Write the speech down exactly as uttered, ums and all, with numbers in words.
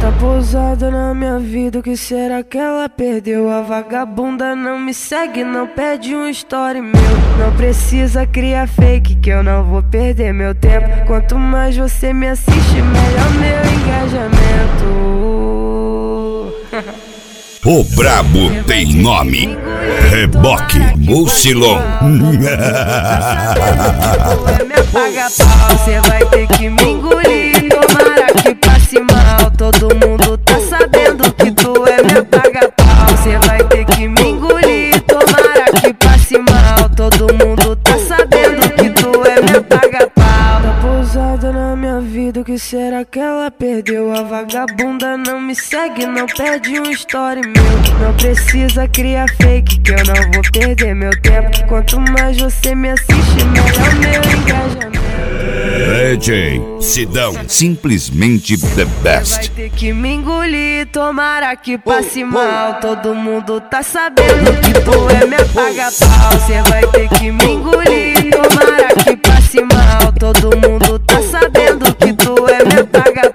Tá pousada na minha vida, o que será que ela perdeu? A vagabunda não me segue, não pede um story meu. Não precisa criar fake, que eu não vou perder meu tempo. Quanto mais você me assiste, melhor meu engajamento. O brabo tem nome: Reboque Mucilon. Você vai ter que me engolir, tomara que passe mal. Todo mundo tá sabendo que tu é meu paga-pau. Você vai ter que me engolir, tomara que passe mal. Todo mundo tá sabendo que tu é meu paga-pau. Tá pousada na minha vida, o que será que ela perdeu? A vagabunda não me segue, não pede um story meu. Não precisa criar fake, que eu não vou perder meu tempo. Quanto mais você me assiste, melhor meu engajamento. D J Sidão, simplesmente the best. Vai ter que me engolir, tomara que passe mal. Todo mundo tá sabendo que tu é meu paga-pau. Você vai ter que me engolir, tomara que passe mal. Todo mundo tá sabendo que tu é meu paga-pau.